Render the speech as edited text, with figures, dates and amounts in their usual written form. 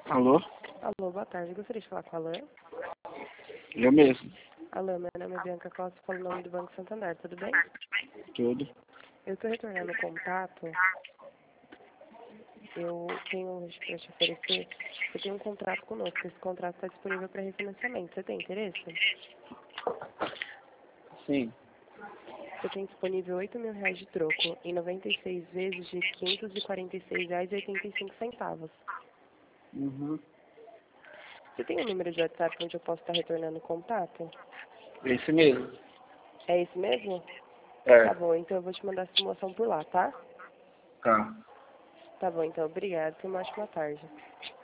Alô? Alô, boa tarde. Gostaria de falar com a Alain. Eu mesmo. Alô, meu nome é Bianca Costa, falo em nome do Banco Santander, tudo bem? Tudo. Eu estou retornando o contato. Eu tenho para te oferecer. Você tem um contrato conosco. Esse contrato está disponível para refinanciamento. Você tem interesse? Sim. Você tem disponível R$ 8.000 de troco em 96 vezes de R$ 546,85. Uhum. Você tem um número de WhatsApp onde eu posso estar retornando o contato? Esse mesmo. É esse mesmo? É. Tá bom, então eu vou te mandar a simulação por lá, tá? Tá. Tá bom, então, obrigada. Tenha uma ótima tarde.